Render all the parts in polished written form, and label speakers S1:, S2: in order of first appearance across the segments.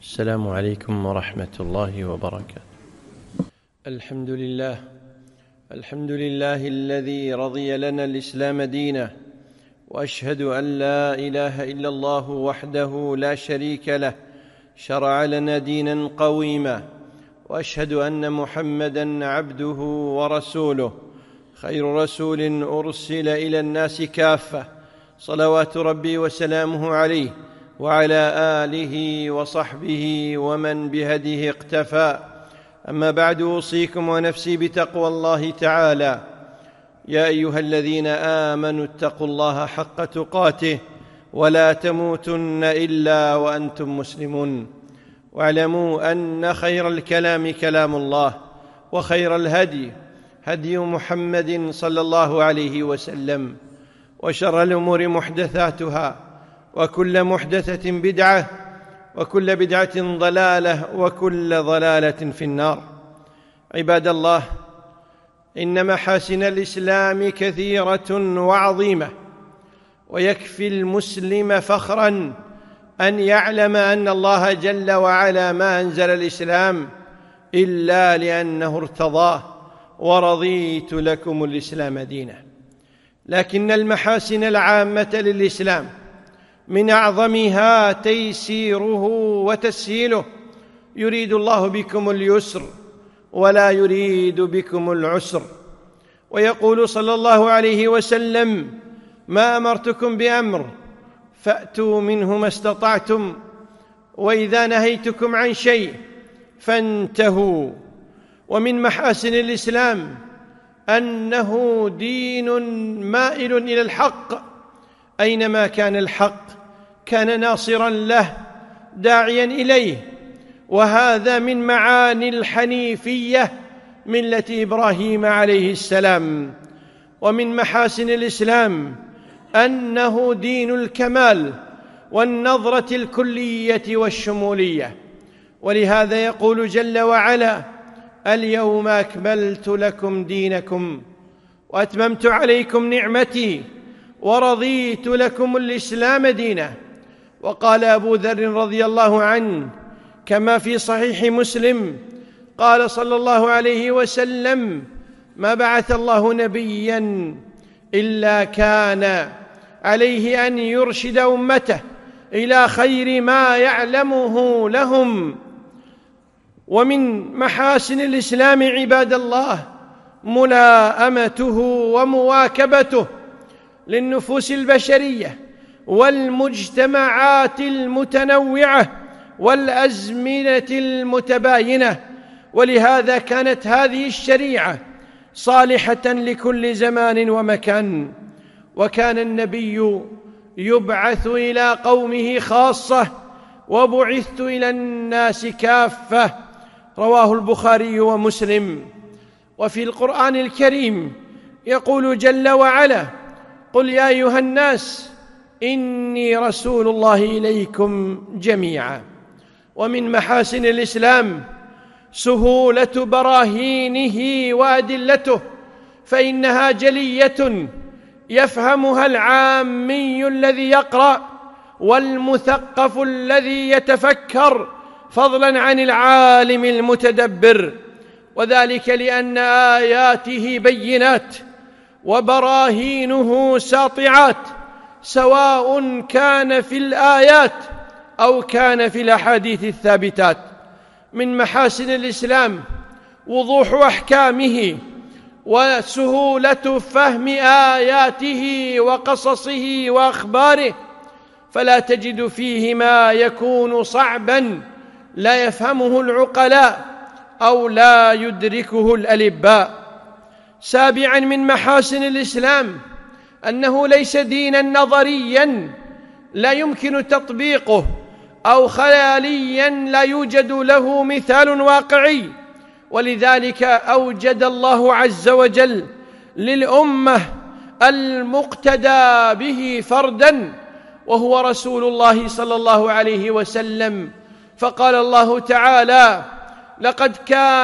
S1: السلام عليكم ورحمة الله وبركاته. الحمد لله الذي رضي لنا الإسلام دينا، وأشهد أن لا إله إلا الله وحده لا شريك له شرع لنا دينا قويما، وأشهد أن محمدًا عبده ورسوله خير رسول أرسل إلى الناس كافة، صلوات ربي وسلامه عليه وعلى آله وصحبه ومن بهديه اقتفى. أما بعد، أوصيكم ونفسي بتقوى الله تعالى. يا أيها الذين آمنوا اتقوا الله حق تقاته ولا تموتن إلا وأنتم مسلمون، واعلموا أن خير الكلام كلام الله، وخير الهدي هدي محمد صلى الله عليه وسلم، وشر الأمور محدثاتها، وكل محدثة بدعة، وكل بدعة ضلالة، وكل ضلالة في النار. عباد الله، إن محاسن الإسلام كثيرة وعظيمة، ويكفي المسلم فخرا أن يعلم أن الله جل وعلا ما أنزل الإسلام إلا لأنه ارتضاه: ورضيت لكم الإسلام دينا. لكن المحاسن العامة للإسلام من أعظمها تيسيره وتسهيله. يريد الله بكم اليسر ولا يريد بكم العسر. ويقول صلى الله عليه وسلم: ما أمرتكم بأمر فأتوا منه ما استطعتم، وإذا نهيتكم عن شيء فانتهوا. ومن محاسن الإسلام أنه دين مائل إلى الحق، أينما كان الحق كان ناصرا له داعيا إليه، وهذا من معاني الحنيفية ملة إبراهيم عليه السلام. ومن محاسن الإسلام أنه دين الكمال والنظرة الكلية والشمولية، ولهذا يقول جل وعلا: اليوم أكملت لكم دينكم وأتممت عليكم نعمتي ورضيت لكم الإسلام دينا. وقال أبو ذر رضي الله عنه كما في صحيح مسلم قال صلى الله عليه وسلم: ما بعث الله نبيا إلا كان عليه أن يرشد أمته إلى خير ما يعلمه لهم. ومن محاسن الإسلام عباد الله ملاءمته ومواكبته للنفوس البشرية والمجتمعات المتنوعة والأزمنة المتباينة، ولهذا كانت هذه الشريعة صالحة لكل زمان ومكان. وكان النبي يبعث إلى قومه خاصة، وبعثت إلى الناس كافة، رواه البخاري ومسلم. وفي القرآن الكريم يقول جل وعلا: قل يا أيها الناس إني رسول الله إليكم جميعا. ومن محاسن الإسلام سهولة براهينه وأدلته، فإنها جلية يفهمها العامي الذي يقرأ والمثقف الذي يتفكر، فضلا عن العالم المتدبر، وذلك لأن آياته بينات وبراهينه ساطعات، سواء كان في الآيات أو كان في الأحاديث الثابتات. من محاسن الإسلام وضوح أحكامه وسهولة فهم آياته وقصصه وأخباره، فلا تجد فيه ما يكون صعبا لا يفهمه العقلاء أو لا يدركه الألباء. سابعا من محاسن الإسلام أنه ليس دينا نظريا لا يمكن تطبيقه، أو خياليا لا يوجد له مثال واقعي، ولذلك أوجد الله عز وجل للأمة المقتدى به فردا، وهو رسول الله صلى الله عليه وسلم. فقال الله تعالى: لقد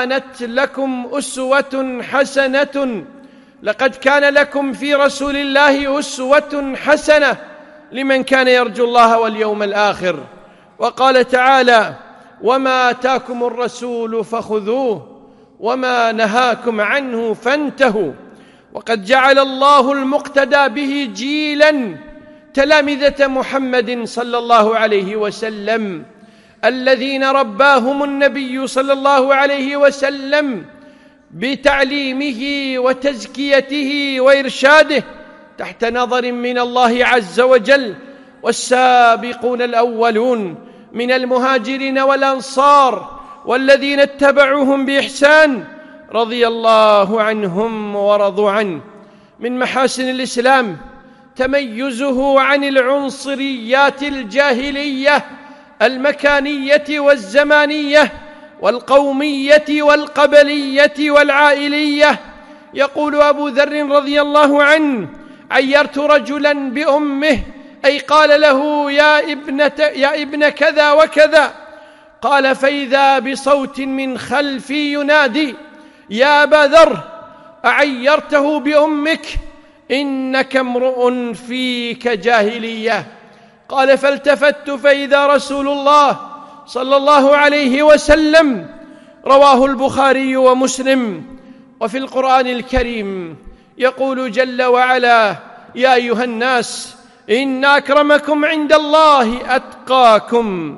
S1: كان لكم في رسول الله أسوة حسنة لمن كان يرجو الله واليوم الآخر. وقال تعالى: وما آتاكم الرسول فخذوه وما نهاكم عنه فانتهوا. وقد جعل الله المقتدى به جيلا تلامذة محمد صلى الله عليه وسلم، الذين رباهم النبي صلى الله عليه وسلم بتعليمه وتزكيته وإرشاده تحت نظر من الله عز وجل. والسابقون الأولون من المهاجرين والأنصار والذين اتبعوهم بإحسان رضي الله عنهم ورضوا عنه. من محاسن الإسلام تميزه عن العنصريات الجاهلية المكانية والزمانية والقومية والقبلية والعائلية. يقول أبو ذر رضي الله عنه: عيرت رجلا بأمه، أي قال له يا ابن كذا وكذا. قال: فإذا بصوت من خلفي ينادي: يا أبا ذر أعيرته بأمك؟ إنك امرؤ فيك جاهلية. قال: فالتفت فإذا رسول الله صلى الله عليه وسلم. رواه البخاري ومسلم. وفي القرآن الكريم يقول جل وعلا: يا أيها الناس إن أكرمكم عند الله أتقاكم.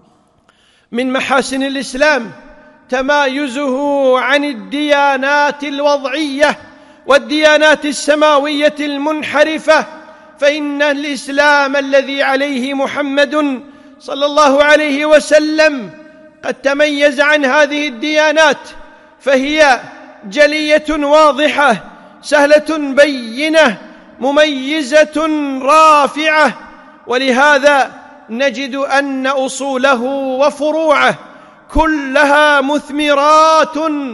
S1: من محاسن الإسلام تمايزه عن الديانات الوضعية والديانات السماوية المنحرفة، فإن الإسلام الذي عليه محمد صلى الله عليه وسلم قد تميز عن هذه الديانات، فهي جلية واضحة سهلة بينة مميزة رافعة. ولهذا نجد أن أصوله وفروعه كلها مثمرات،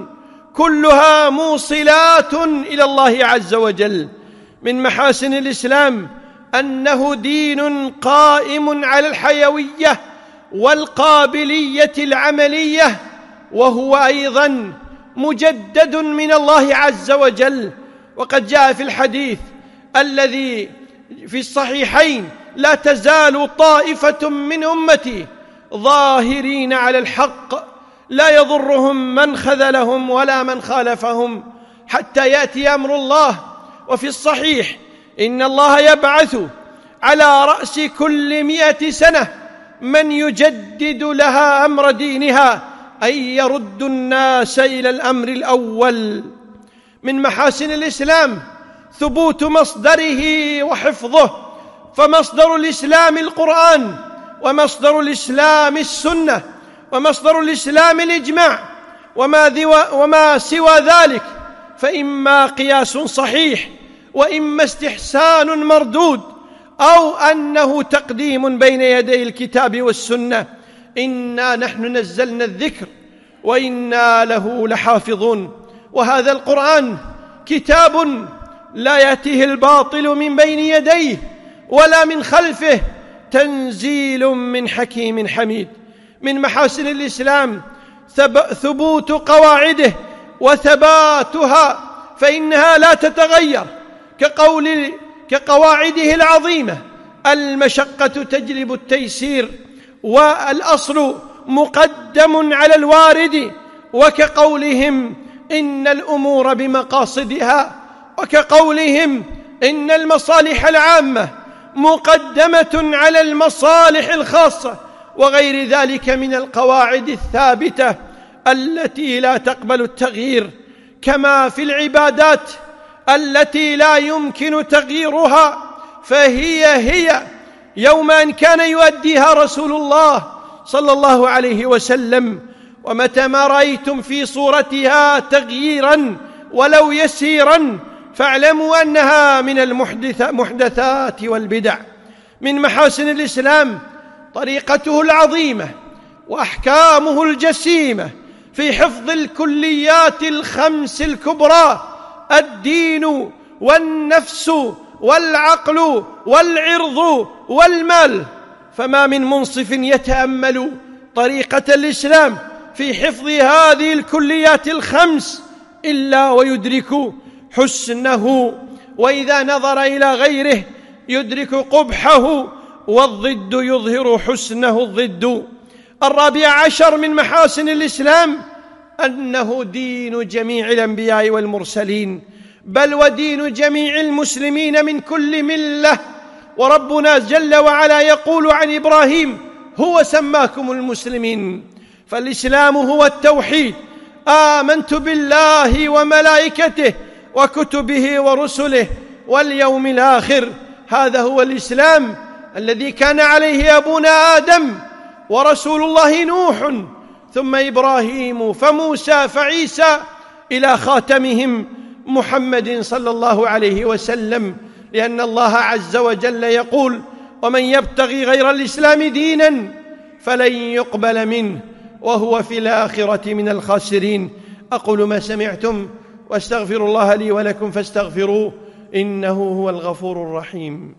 S1: كلها موصلات إلى الله عز وجل. من محاسن الإسلام أنه دين قائم على الحيوية والقابلية العملية، وهو أيضا مجدد من الله عز وجل. وقد جاء في الحديث الذي في الصحيحين: لا تزال طائفة من أمتي ظاهرين على الحق لا يضرهم من خذلهم ولا من خالفهم حتى يأتي أمر الله. وفي الصحيح: إن الله يبعث على رأس كل 100 سنة من يجدد لها أمر دينها، أي يرد الناس إلى الأمر الأول. من محاسن الإسلام ثبوت مصدره وحفظه، فمصدر الإسلام القرآن، ومصدر الإسلام السنة، ومصدر الإسلام الإجماع، وما سوى ذلك فإما قياس صحيح وإما استحسان مردود أو أنه تقديم بين يدي الكتاب والسنة. إنا نحن نزلنا الذكر وإنا له لحافظون. وهذا القرآن كتاب لا يأتيه الباطل من بين يديه ولا من خلفه، تنزيل من حكيم حميد. من محاسن الإسلام ثبوت قواعده وثباتها، فإنها لا تتغير كقواعده العظيمة: المشقة تجلب التيسير، والأصل مقدم على الوارد، وكقولهم: إن الأمور بمقاصدها، وكقولهم: إن المصالح العامة مقدمة على المصالح الخاصة، وغير ذلك من القواعد الثابتة التي لا تقبل التغيير. كما في العبادات التي لا يمكن تغييرها، فهي يوم أن كان يؤديها رسول الله صلى الله عليه وسلم. ومتى ما رأيتم في صورتها تغييرا ولو يسيرا فاعلموا أنها من المحدثات والبدع. من محاسن الإسلام طريقته العظيمة وأحكامه الجسيمة في حفظ الكليات الخمس الكبرى: الدين والنفس والعقل والعرض والمال. فما من منصف يتأمل طريقة الإسلام في حفظ هذه الكليات الخمس إلا ويدرك حسنه، وإذا نظر إلى غيره يدرك قبحه، والضد يظهر حسنه الضد. 14 من محاسن الإسلام أنه دين جميع الأنبياء والمرسلين، بل ودين جميع المسلمين من كل ملة. وربنا جل وعلا يقول عن إبراهيم: هو سماكم المسلمين. فالإسلام هو التوحيد: آمنت بالله وملائكته وكتبه ورسله واليوم الآخر. هذا هو الإسلام الذي كان عليه أبونا آدم ورسول الله نوح، ثم إبراهيم، فموسى، فعيسى، إلى خاتمهم محمد صلى الله عليه وسلم. لأن الله عز وجل يقول: ومن يبتغي غير الإسلام دينا فلن يقبل منه وهو في الآخرة من الخاسرين. أقول ما سمعتم واستغفر الله لي ولكم فاستغفروه إنه هو الغفور الرحيم.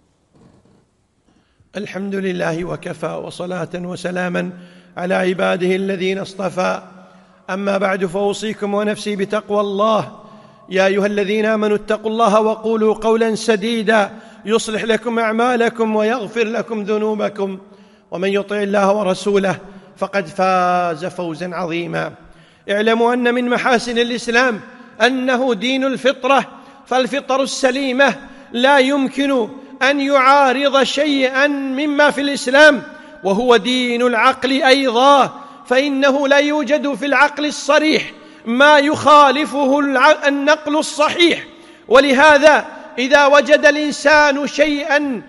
S1: الحمد لله وكفى، وصلاة وسلاما على عباده الذين اصطفى. أما بعد، فأوصيكم ونفسي بتقوى الله. يا أيها الذين آمنوا اتقوا الله وقولوا قولا سديدا يصلح لكم أعمالكم ويغفر لكم ذنوبكم، ومن يطع الله ورسوله فقد فاز فوزا عظيما. اعلموا أن من محاسن الإسلام أنه دين الفطرة، فالفطر السليمة لا يمكن أن يعارض شيئا مما في الإسلام، وهو دين العقل أيضا، فإنه لا يوجد في العقل الصريح ما يخالفه النقل الصحيح. ولهذا إذا وجد الإنسان شيئا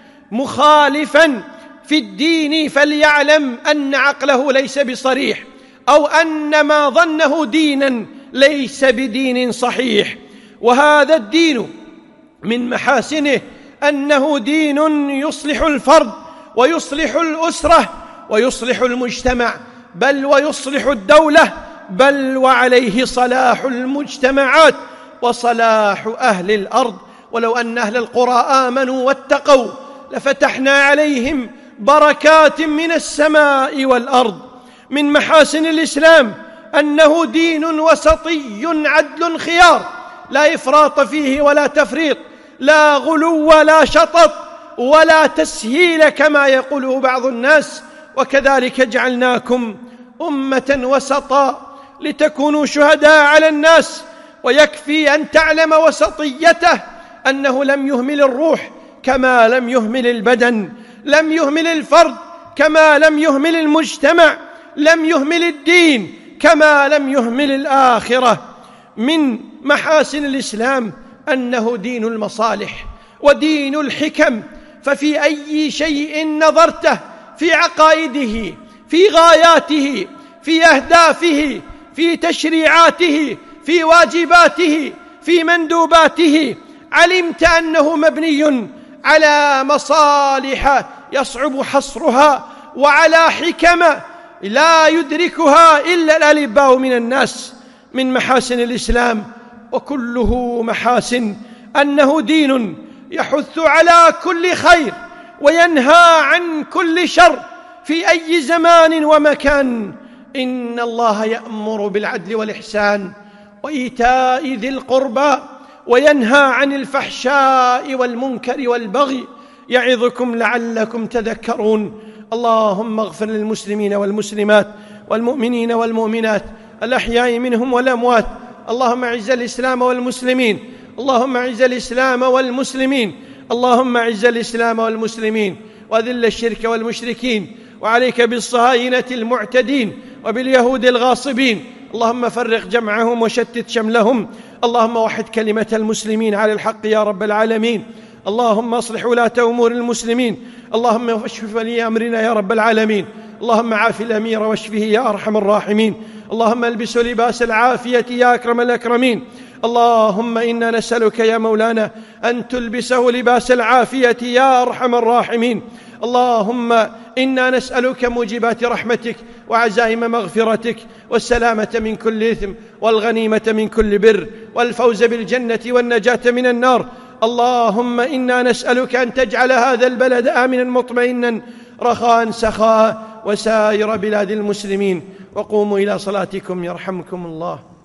S1: مخالفا في الدين فليعلم أن عقله ليس بصريح، أو أن ما ظنه دينا ليس بدين صحيح. وهذا الدين من محاسنه أنه دين يصلح الفرد ويصلح الأسرة ويصلح المجتمع، بل ويصلح الدولة، بل وعليه صلاح المجتمعات وصلاح أهل الأرض. ولو أن أهل القرى آمنوا واتقوا لفتحنا عليهم بركات من السماء والأرض. من محاسن الإسلام أنه دين وسطي عدل خيار، لا إفراط فيه ولا تفريط، لا غلو ولا شطط ولا تسهيل كما يقوله بعض الناس. وكذلك جعلناكم أمة وسطا لتكونوا شهداء على الناس. ويكفي أن تعلم وسطيته أنه لم يهمل الروح كما لم يهمل البدن، لم يهمل الفرد كما لم يهمل المجتمع، لم يهمل الدين كما لم يهمل الآخرة. من محاسن الإسلام أنه دين المصالح ودين الحكم، ففي أي شيء نظرته، في عقائده، في غاياته، في أهدافه، في تشريعاته، في واجباته، في مندوباته، علمت أنه مبني على مصالح يصعب حصرها، وعلى حكم لا يدركها إلا الألباء من الناس. من محاسن الإسلام وكله محاسن أنه دين يحث على كل خير وينهى عن كل شر في أي زمان ومكان. إن الله يأمر بالعدل والإحسان وإيتاء ذي القربى وينهى عن الفحشاء والمنكر والبغي، يعظكم لعلكم تذكرون. اللهم اغفر للمسلمين والمسلمات والمؤمنين والمؤمنات الأحياء منهم والأموات. اللهم اعز الإسلام والمسلمين، اللهم اعز الإسلام والمسلمين، اللهم اعز الإسلام والمسلمين وذل الشرك والمشركين. وعليك بالصهاينة المعتدين وباليهود الغاصبين. اللهم فرق جمعهم وشتت شملهم. اللهم وحد كلمة المسلمين على الحق يا رب العالمين. اللهم اصلح ولاة أمور المسلمين. اللهم اشف ولي أمرنا يا رب العالمين. اللهم عاف الأمير واشفه يا أرحم الراحمين. اللهم البسه لباس العافية يا أكرم الأكرمين. اللهم إنا نسألك يا مولانا أن تلبسه لباس العافية يا أرحم الراحمين. اللهم إنا نسألك موجبات رحمتك وعزائم مغفرتك والسلامة من كل إثم والغنيمة من كل بر والفوز بالجنة والنجاة من النار. اللهم إنا نسألك أن تجعل هذا البلد آمنا مطمئنا رخاء سخاء وسائر بلاد المسلمين. وقوموا إلى صلاتكم يرحمكم الله.